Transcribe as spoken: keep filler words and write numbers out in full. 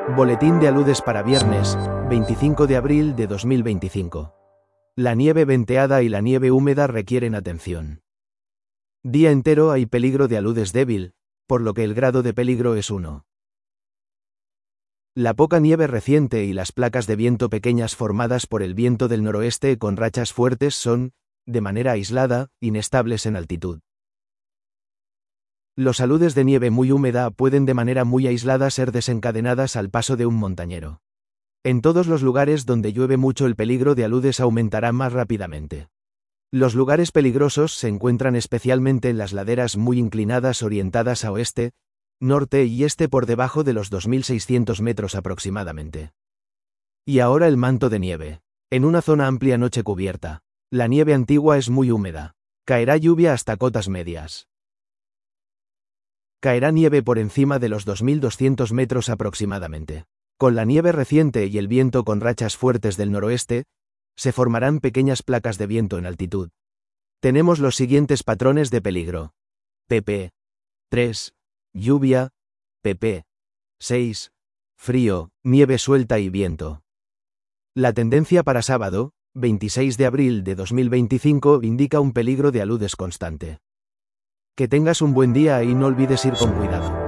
Boletín de aludes para viernes, veinticinco de abril de dos mil veinticinco. La nieve venteada y la nieve húmeda requieren atención. Día entero hay peligro de aludes débil, por lo que el grado de peligro es uno. La poca nieve reciente y las placas de viento pequeñas formadas por el viento del noroeste con rachas fuertes son, de manera aislada, inestables en altitud. Los aludes de nieve muy húmeda pueden de manera muy aislada ser desencadenadas al paso de un montañero. En todos los lugares donde llueve mucho el peligro de aludes aumentará más rápidamente. Los lugares peligrosos se encuentran especialmente en las laderas muy inclinadas orientadas a oeste, norte y este por debajo de los dos mil seiscientos metros aproximadamente. Y ahora el manto de nieve. En una zona amplia noche cubierta. La nieve antigua es muy húmeda. Caerá lluvia hasta cotas medias. Caerá nieve por encima de los dos mil doscientos metros aproximadamente. Con la nieve reciente y el viento con rachas fuertes del noroeste, se formarán pequeñas placas de viento en altitud. Tenemos los siguientes patrones de peligro. P P tres. Lluvia. P P seis. Frío, nieve suelta y viento. La tendencia para sábado, veintiséis de abril de dos mil veinticinco, indica un peligro de aludes constante. Que tengas un buen día y no olvides ir con cuidado.